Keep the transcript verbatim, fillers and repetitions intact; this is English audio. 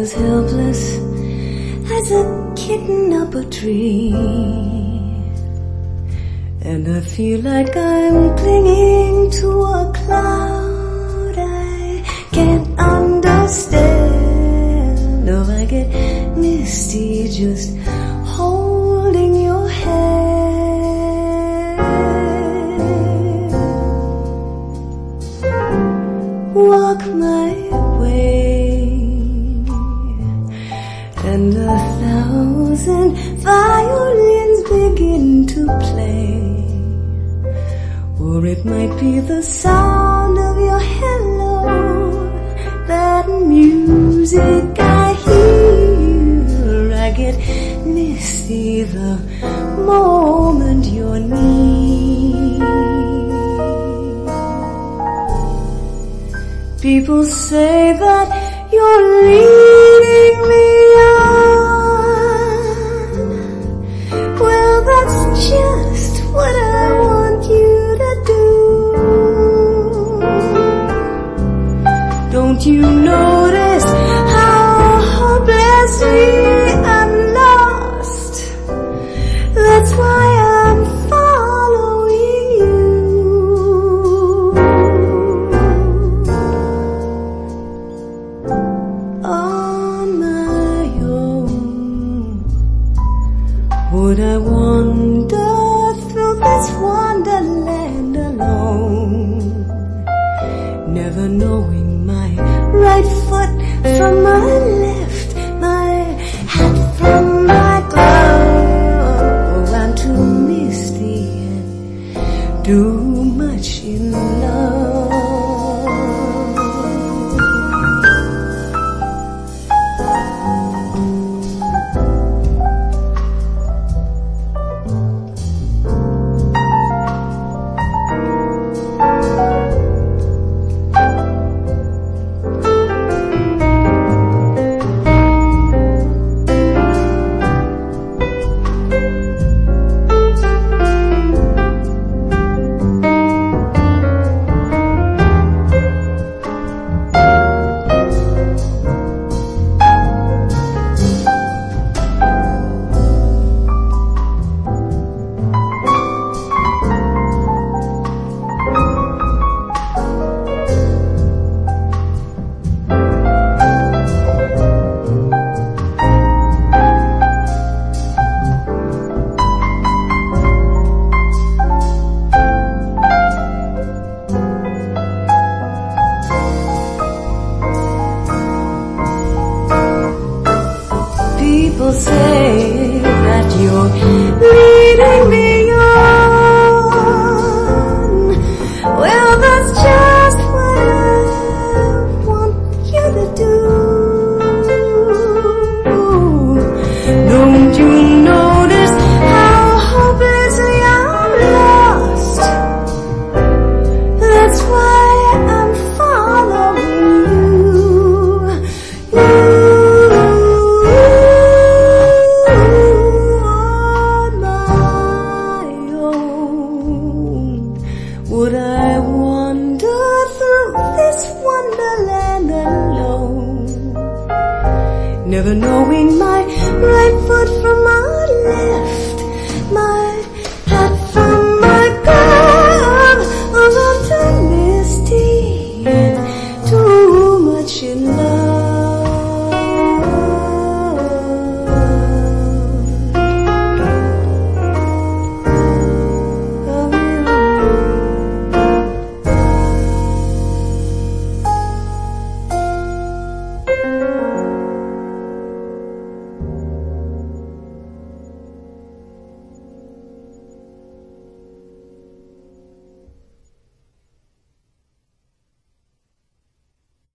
as helpless as a kitten up a tree, and I feel like I'm clinging to a cloud I can't understand. Oh, I get misty just holding your hand. Walk my way, and a thousand violins begin to play, or it might be the sound of your hello, that music I hear. I get misty the moment you're near. People say that you're leading me on. Well, that's just what I want you to do. Don't you notice how hopelessly I'm lost? That's why I'm following you. On my own, would I wander through this wonderland alone, never knowing my right foot from my left, my hat from my glove? Oh, I'm too misty and too much in love.